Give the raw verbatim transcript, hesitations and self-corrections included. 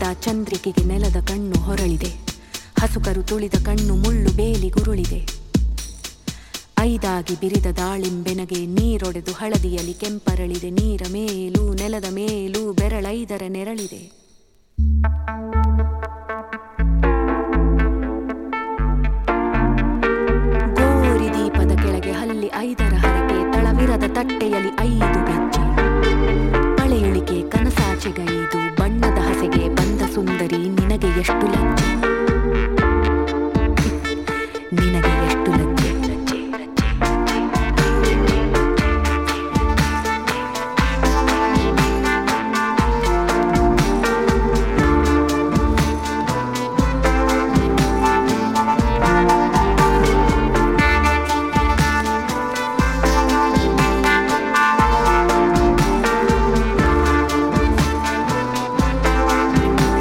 ಐದ ಚಂದ್ರಿಕೆಗೆ ನೆಲದ ಕಣ್ಣು ಹೊರಳಿದೆ, ಹಸುಕರು ತುಳಿದ ಕಣ್ಣು ಮುಳ್ಳು ಬೇಲಿ ಗುರುಳಿದೆ. ಐದಾಗಿ ಬಿರಿದ ದಾಳಿಂಬೆನಗೆ ನೀರೊಡೆದು ಹಳದಿಯಲಿ ಕೆಂಪರಳಿದೆ, ನೀರ ಮೇಲೂ ನೆಲದ ಮೇಲೂ ಬೆರಳೈದರ ನೆರಳಿದೆ. ಗೋರಿ ದೀಪದ ಕೆಳಗೆ ಹಲ್ಲಿ ಐದರ ಹರಕೆ, ತಳವಿರದ ತಟ್ಟೆಯಲ್ಲಿ ಐದು ಗೆಜ್ಜೆ. ಪಳೆಯುಳಿಕೆ ಕನಸಾಚೆಗೈದು, ಬಣ್ಣದ ಹಸೆಗೆ ಬಂದ ಸುಂದರಿ ನಿನಗೆ ಎಷ್ಟು ಲಜ್ಜೆ.